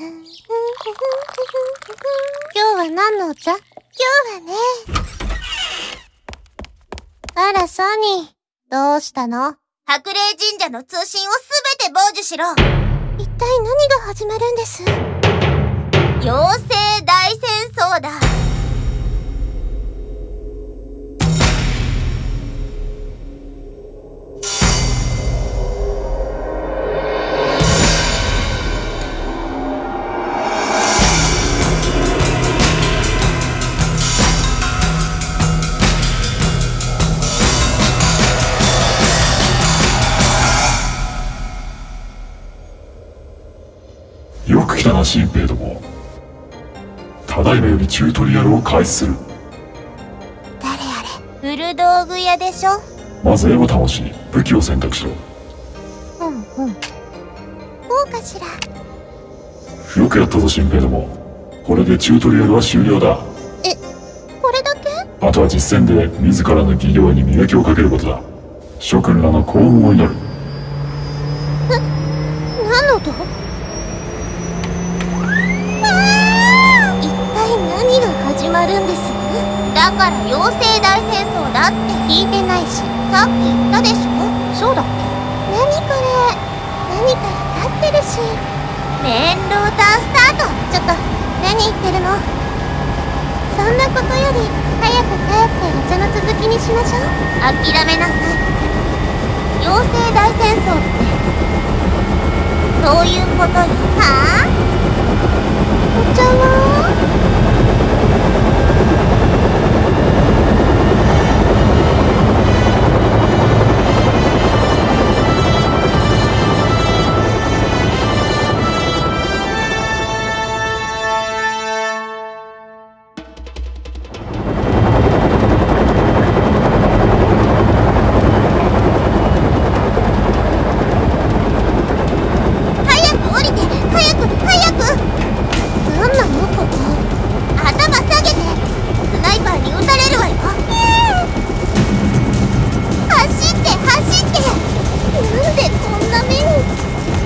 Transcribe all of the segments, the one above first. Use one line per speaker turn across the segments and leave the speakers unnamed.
今日は何のお茶？今日はね。あら、ソニー。どうしたの？
白霊神社の通信をすべて傍受しろ。
一体何が始まるんです？
妖精大戦争だ。
よく来たな、新兵ども。ただいまよりチュートリアルを開始する。
誰あれ？
古道具屋でしょ。
まず絵を倒し、武器を選択しろ。
こうかしら。
よくやったぞ、新兵ども。これでチュートリアルは終了だ。
これだけ？
あとは実践で自らの技量に磨きをかけることだ。諸君らの幸運を祈る。
何の音？一体何が始まるんです？
だから妖精大戦争だって
聞いてないし。
さっき言ったでしょ。
そうだっけ？何これ？何か光ってるし。
メインルータースタート。
ちょっと、何言ってるの？そんなことより、早く帰ってお茶の続きにしましょう。
諦めなさい。妖精大戦争ってそういうことよ。
はぁ？お茶は？
早く降りて。早く早く。
何なのここ？
頭下げて。スナイパーに撃たれるわよ。走って走って。
なんでこんな目に。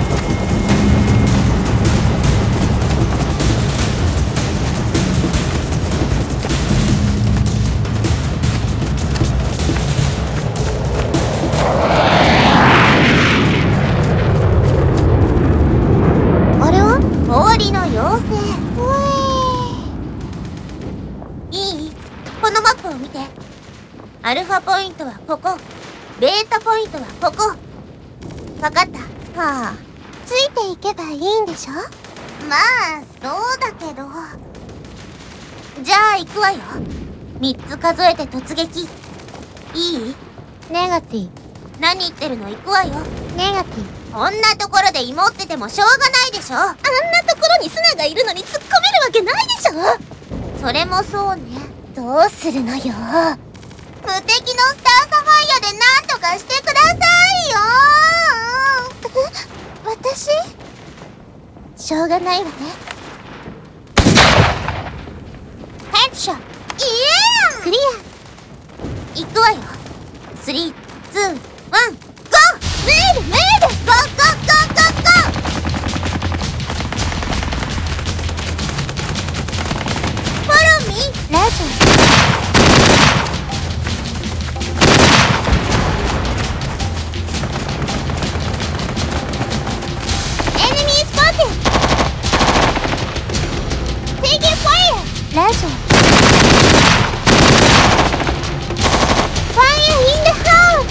あれは？
氷の妖精。いい？このマップを見て。アルファポイントはここ。ベータポイントはここ。わかった？
はあ、ついていけばいいんでしょ？
まあそうだけど。じゃあ行くわよ。3つ数えて突撃。いい？
ネガティブ。
何言ってるの？行くわよ。
ネガティブ。
こんなところで芋っててもしょうがないでしょ。
あんなところにスナがいるのに突っ込めるわけないでしょ。
それもそうね。
どうするのよ。
無敵のスターサファイアでなんとかしてくださいよ。
私？しょうがないわね。ヘッドショット。クリア。
行くわよ。3、2、1、ゴー。
メール
ゴーゴーゴーゴーゴー。フォローミー。
ラジオ。Enemy spotted. Taking fire. ラジオ。Fire in the hole.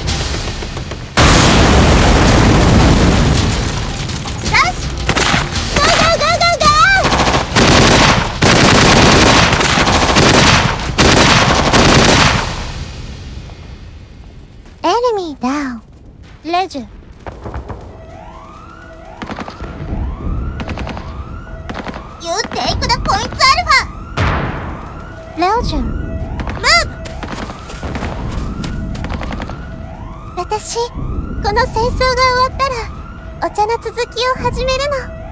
Rush. Go go go go go. Enemy down. Legend.
You take the points alpha.
Legend.
Move.
私、この戦争が終わったら、お茶の続きを始めるの。